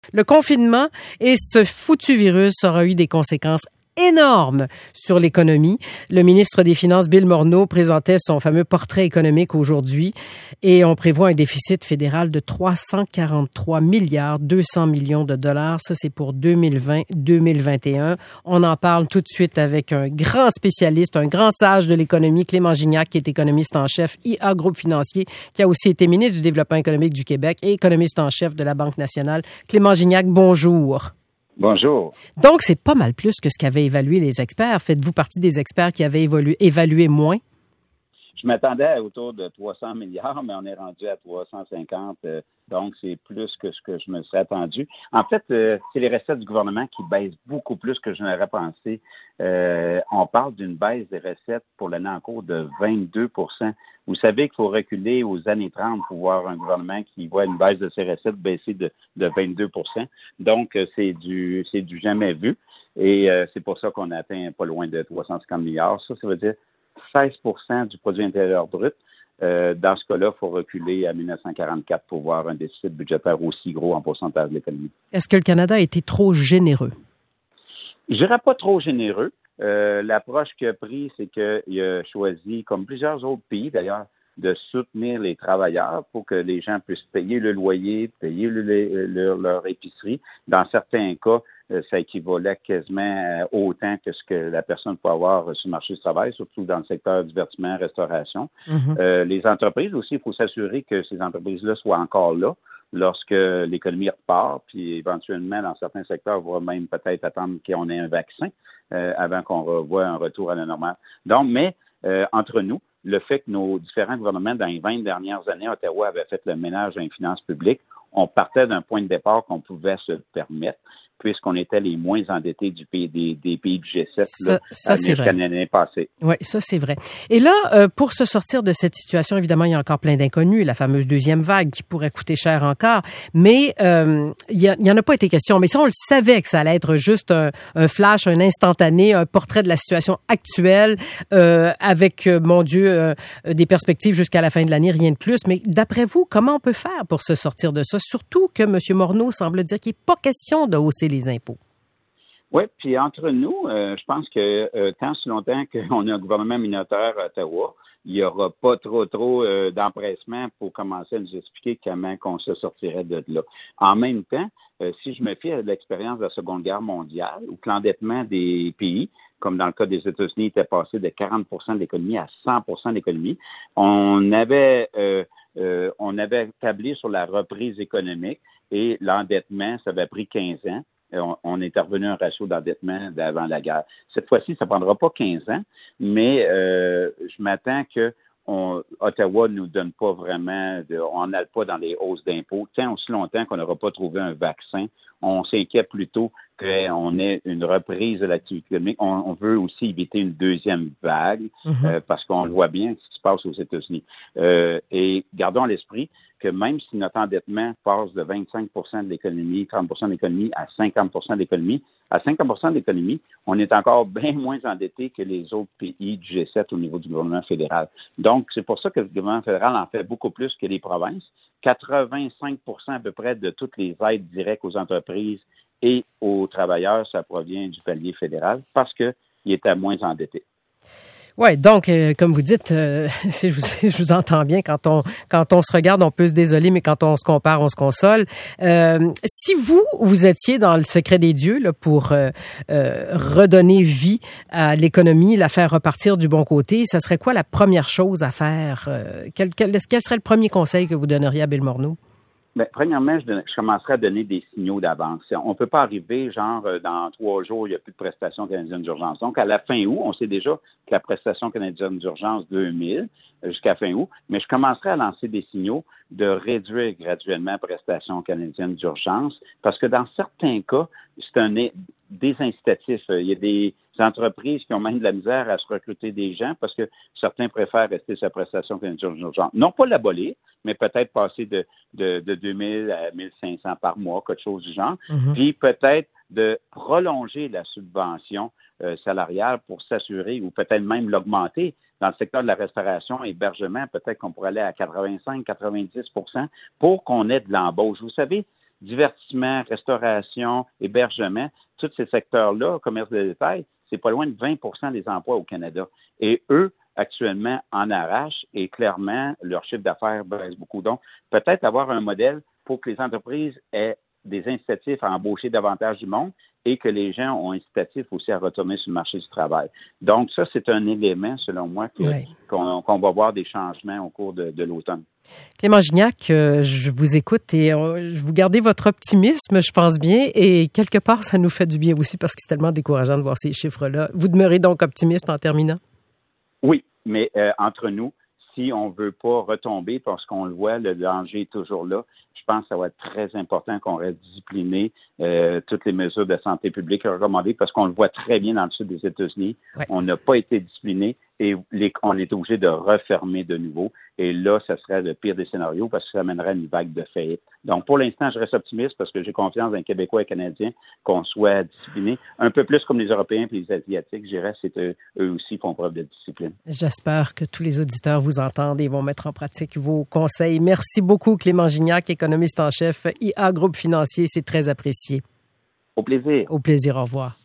Le confinement et ce foutu virus aura eu des conséquences énormes sur l'économie. Le ministre des Finances, Bill Morneau, présentait son fameux portrait économique aujourd'hui et on prévoit un déficit fédéral de 343 milliards 200 millions de dollars. Ça, c'est pour 2020-2021. On en parle tout de suite avec un grand spécialiste, un grand sage de l'économie, Clément Gignac, qui est économiste en chef IA Groupe Financier, qui a aussi été ministre du Développement économique du Québec et économiste en chef de la Banque nationale. Clément Gignac, bonjour. Bonjour. Donc, c'est pas mal plus que ce qu'avaient évalué les experts. Faites-vous partie des experts qui avaient évalué moins? Je m'attendais à autour de 300 milliards, mais on est rendu à 350, donc c'est plus que ce que je me serais attendu. En fait, c'est les recettes du gouvernement qui baissent beaucoup plus que je n'aurais pensé. On parle d'une baisse des recettes pour l'année en cours de 22 %. Vous savez qu'il faut reculer aux années 30 pour voir un gouvernement qui voit une baisse de ses recettes baisser de 22 %. Donc, c'est du jamais vu. Et c'est pour ça qu'on atteint pas loin de 350 milliards. Ça veut dire 16 % du produit intérieur brut. Dans ce cas-là, il faut reculer à 1944 pour voir un déficit budgétaire aussi gros en pourcentage de l'économie. Est-ce que le Canada a été trop généreux? Je dirais pas trop généreux. L'approche qu'il a prise, c'est qu'il a choisi, comme plusieurs autres pays d'ailleurs, de soutenir les travailleurs pour que les gens puissent payer le loyer, payer leur épicerie. Dans certains cas, ça équivalait quasiment autant que ce que la personne peut avoir sur le marché du travail, surtout dans le secteur divertissement, restauration. Mm-hmm. Les entreprises aussi, il faut s'assurer que ces entreprises-là soient encore là lorsque l'économie repart, puis éventuellement, dans certains secteurs, on va même peut-être attendre qu'on ait un vaccin avant qu'on revoie un retour à la normale. Donc, mais entre nous, le fait que nos différents gouvernements, dans les 20 dernières années, Ottawa avait fait le ménage dans les finances publiques, on partait d'un point de départ qu'on pouvait se permettre, puisqu'on était les moins endettés des pays du G7 jusqu'à l'année passée. Oui, ça, c'est vrai. Et là, pour se sortir de cette situation, évidemment, il y a encore plein d'inconnus, la fameuse deuxième vague qui pourrait coûter cher encore, mais il y en a pas été question. Mais ça, on le savait que ça allait être juste un flash, un instantané, un portrait de la situation actuelle avec, mon Dieu, des perspectives jusqu'à la fin de l'année, rien de plus. Mais d'après vous, comment on peut faire pour se sortir de ça? Surtout que M. Morneau semble dire qu'il n'est pas question de hausser les impôts. Oui, puis entre nous, je pense que tant si longtemps qu'on a un gouvernement minoritaire à Ottawa, il n'y aura pas trop d'empressement pour commencer à nous expliquer comment qu'on se sortirait de là. En même temps, si je me fie à l'expérience de la Seconde Guerre mondiale, où l'endettement des pays, comme dans le cas des États-Unis, était passé de 40 % de l'économie à 100 % de l'économie, on avait tablé sur la reprise économique et l'endettement, ça avait pris 15 ans. On est revenu à un ratio d'endettement d'avant la guerre. Cette fois-ci, ça ne prendra pas 15 ans, mais je m'attends que Ottawa ne nous donne pas vraiment, on n'aille pas dans les hausses d'impôts. Tant aussi longtemps qu'on n'aura pas trouvé un vaccin, on s'inquiète plutôt qu'on ait une reprise de l'activité économique. On veut aussi éviter une deuxième vague parce qu'on le voit bien ce qui se passe aux États-Unis. Et gardons à l'esprit que même si notre endettement passe de 25 % de l'économie, 30 % de l'économie à 50 % de l'économie, à 50 % de l'économie, on est encore bien moins endetté que les autres pays du G7 au niveau du gouvernement fédéral. Donc, c'est pour ça que le gouvernement fédéral en fait beaucoup plus que les provinces. 85 % à peu près de toutes les aides directes aux entreprises et aux travailleurs, ça provient du palier fédéral parce qu'il était moins endetté. Oui, donc, comme vous dites, je vous entends bien, quand on se regarde, on peut se désoler, mais quand on se compare, on se console. Si vous étiez dans le secret des dieux là, pour redonner vie à l'économie, la faire repartir du bon côté, ça serait quoi la première chose à faire? Quel serait le premier conseil que vous donneriez à Bill Morneau? Bien, premièrement, je commencerai à donner des signaux d'avance. On ne peut pas arriver, dans 3 jours, il n'y a plus de prestation canadienne d'urgence. Donc, à la fin août, on sait déjà que la prestation canadienne d'urgence 2000 jusqu'à fin août, mais je commencerai à lancer des signaux de réduire graduellement la prestation canadienne d'urgence parce que dans certains cas, c'est un désincitatif. Il y a des entreprises qui ont même de la misère à se recruter des gens parce que certains préfèrent rester sur la prestation canadienne d'urgence. Non pas l'abolir, mais peut-être passer de 2000 à 1500 par mois, quelque chose du genre. Puis peut-être de prolonger la subvention salariale pour s'assurer ou peut-être même l'augmenter. Dans le secteur de la restauration et hébergement, peut-être qu'on pourrait aller à 85-90 % pour qu'on ait de l'embauche. Vous savez, divertissement, restauration, hébergement, tous ces secteurs-là, commerce de détail, c'est pas loin de 20% des emplois au Canada. Et eux, actuellement, en arrachent et clairement, leur chiffre d'affaires baisse beaucoup. Donc, peut-être avoir un modèle pour que les entreprises aient des incitatifs à embaucher davantage du monde et que les gens ont incitatifs aussi à retourner sur le marché du travail. Donc, ça, c'est un élément, selon moi, qu'on va voir des changements au cours de l'automne. Clément Gignac, je vous écoute et vous gardez votre optimisme, je pense bien, et quelque part, ça nous fait du bien aussi parce que c'est tellement décourageant de voir ces chiffres-là. Vous demeurez donc optimiste en terminant? Oui, mais entre nous, si on ne veut pas retomber parce qu'on le voit, le danger est toujours là. Je pense que ça va être très important qu'on reste discipliné, toutes les mesures de santé publique recommandées, parce qu'on le voit très bien dans le sud des États-Unis. Ouais. On n'a pas été discipliné et on est obligé de refermer de nouveau. Et là, ça serait le pire des scénarios parce que ça amènerait une vague de faillite. Donc, pour l'instant, je reste optimiste parce que j'ai confiance dans les Québécois et Canadiens qu'on soit disciplinés. Un peu plus comme les Européens et les Asiatiques, je dirais, c'est eux aussi font preuve de discipline. J'espère que tous les auditeurs vous entendent et vont mettre en pratique vos conseils. Merci beaucoup, Clément Gignac, économiste en chef, IA Groupe Financier. C'est très apprécié. Au plaisir. Au plaisir. Au revoir.